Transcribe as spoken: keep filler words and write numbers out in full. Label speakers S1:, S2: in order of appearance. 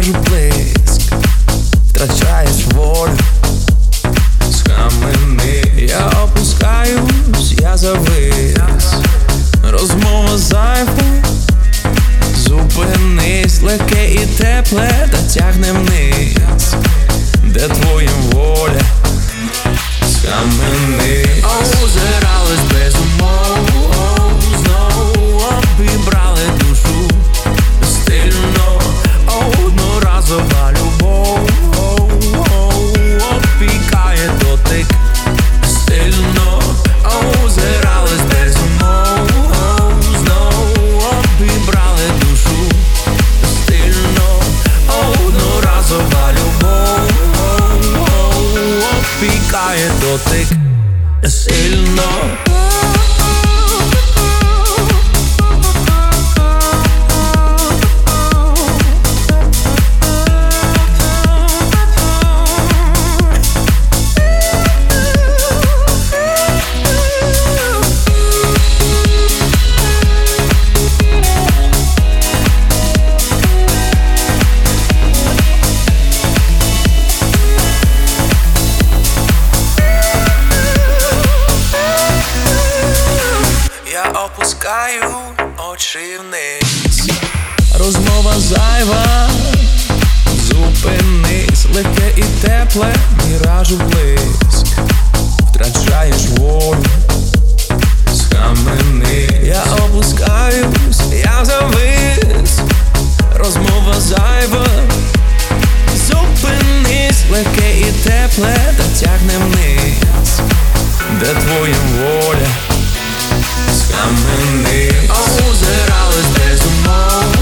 S1: міражу блиск, втрачаєш волю, схамени. Я опускаюсь, я завис, розмова зайва. Зупинись, легке і тепле, та тягне вниз, де твоя воля, схаменись. Озирались без умов, знову обібрали душу стильно, одноразова любов, опікає дотик стильно. Озирались без умов, знову обібрали душу стильно, одноразова любов, опікає дотик сильно. Опускаю очі вниз, розмова зайва. Зупинись, легке і тепле, міражу блиск, втрачаєш волю, схамени. Я опускаюсь, я завис, розмова зайва. Зупинись, легке і тепле, та тягне вниз, де твоя воля, схамени. Озирались без умов,